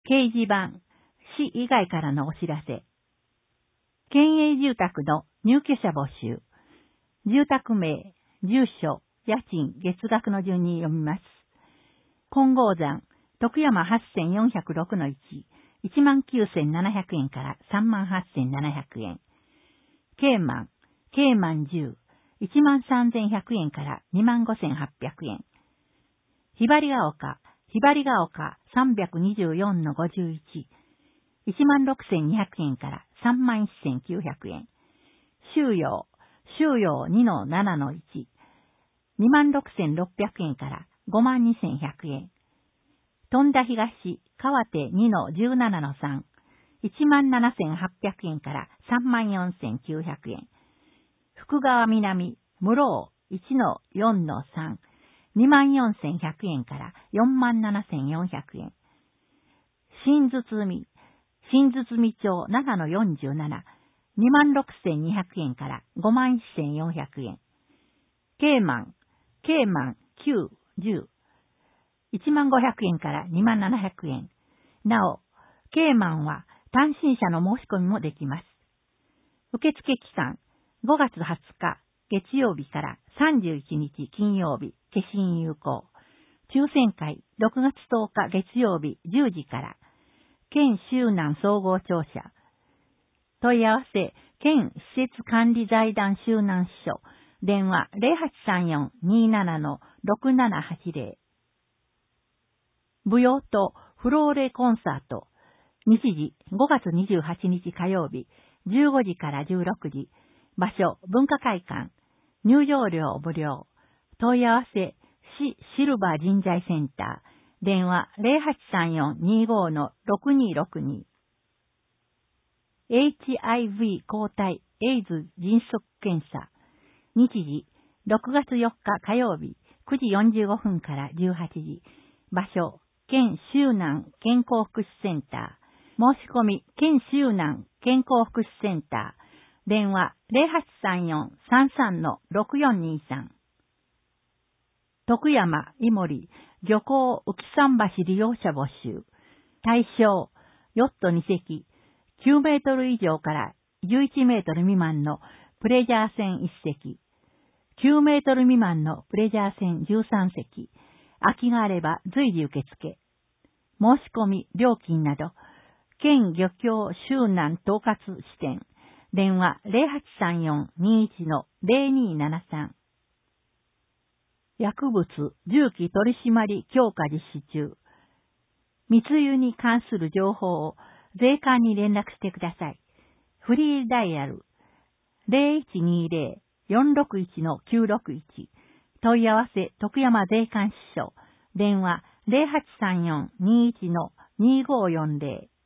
掲示板、市以外からのお知らせ。県営住宅の入居者募集。住宅名、住所、家賃、月額の順に読みます。金剛山、徳山8406-1、19,700円から38,700円。京満10、13,100円から25,800円。ひばりが丘324-51、16,200円から31,900円。周陽2-7-1、26,600円から52,100円。富田東川手2-17-3、17,800円から34,900円。福川南室尾1-4-3、24,100円から47,400円。新堤町7-47、26,200円から51,400円。京満9-10、15,500円から27,700円。なお、京満は単身者の申し込みもできます。受付期間、5月20日月曜日から31日金曜日、消印有効。抽選会、6月10日月曜日10時から。県周南総合庁舎。問い合わせ、県施設管理財団周南支所。電話 0834-27-6780。舞踊とフローレコンサート。日時5月28日火曜日、15時から16時。場所、文化会館。入場料無料。問い合わせ、市シルバー人材センター。電話 0834-25-6262。HIV 抗体エイズ迅速検査。日時、6月4日火曜日、9時45分から18時。場所、県周南健康福祉センター。申し込み、県周南健康福祉センター。電話 0834-33-6423。徳山、井森、漁港浮桟橋利用者募集。対象、ヨット2隻、9メートル以上から11メートル未満のプレジャー船1隻、9メートル未満のプレジャー船13隻、空きがあれば随時受付。申し込み、料金など、県漁協周南統括支店、電話 0834-21-0273。薬物銃器取締強化実施中。密輸に関する情報を税関に連絡してください。フリーダイヤル 0120-461-961。問い合わせ徳山税関支所。電話 0834-21-2540。